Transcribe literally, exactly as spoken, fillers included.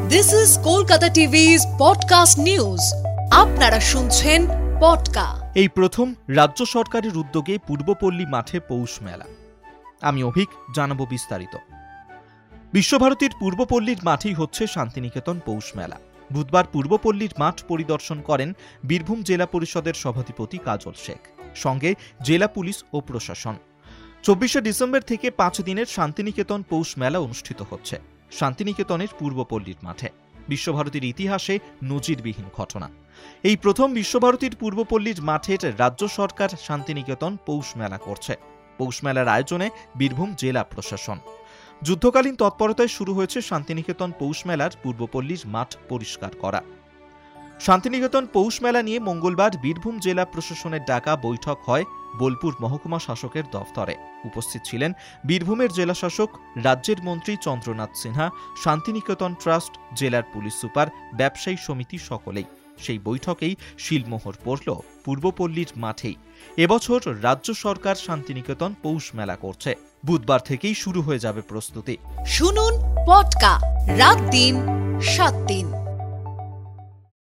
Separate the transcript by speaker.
Speaker 1: This is Kolkata TV's podcast news. আপনারা শুনছেন পডকা।
Speaker 2: এই প্রথম রাজ্য সরকারের উদ্যোগে পূর্বপল্লী মাঠে পৌষ মেলা। আমি অভিক, জানাবো বিস্তারিত। বিশ্বভারতীর পূর্বপল্লীর মাঠেই হচ্ছে শান্তিনিকেতন পৌষ মেলা। বুধবার পূর্বপল্লীর মাঠ পরিদর্শন করেন বীরভূম জেলা পরিষদের সভাধিপতি কাজল শেখ, সঙ্গে জেলা পুলিশ ও প্রশাসন। চব্বিশে ডিসেম্বর থেকে পাঁচ দিনের শান্তিনিকেতন পৌষ মেলা অনুষ্ঠিত হচ্ছে শান্তিনিকেতনের পূর্বপল্লীর মাঠে। বিশ্বভারতীর ইতিহাসে নজিরবিহীন ঘটনা। এই প্রথম বিশ্বভারতীর পূর্বপল্লীর মাঠের রাজ্য সরকার শান্তিনিকেতন পৌষ মেলা করছে। পৌষ মেলার আয়োজনে বীরভূম জেলা প্রশাসন। যুদ্ধকালীন তৎপরতায় শুরু হয়েছে শান্তিনিকেতন পৌষ মেলার পূর্বপল্লীর মাঠ পরিষ্কার করা। শান্তিনিকেতন পৌষ মেলা নিয়ে মঙ্গলবার বীরভূম জেলা প্রশাসনের ডাকা বৈঠক হয় বোলপুর মহকুমা শাসকের দফতরে। উপস্থিত ছিলেন বীরভূমের জেলা শাসক, রাজ্যের মন্ত্রী চন্দ্রনাথ সিনহা, শান্তিনিকেতন ট্রাস্ট, জেলার পুলিশ সুপার, ব্যবসায়ী সমিতি সকলেই। সেই বৈঠকেই শিলমোহর পড়ল পূর্বপল্লীর মাঠেই। এবছর রাজ্য সরকার শান্তিনিকেতন পৌষ মেলা করছে। বুধবার থেকেই শুরু হয়ে যাবে প্রস্তুতি।
Speaker 1: শুনুন পডকা, রাত দিন সাত দিন।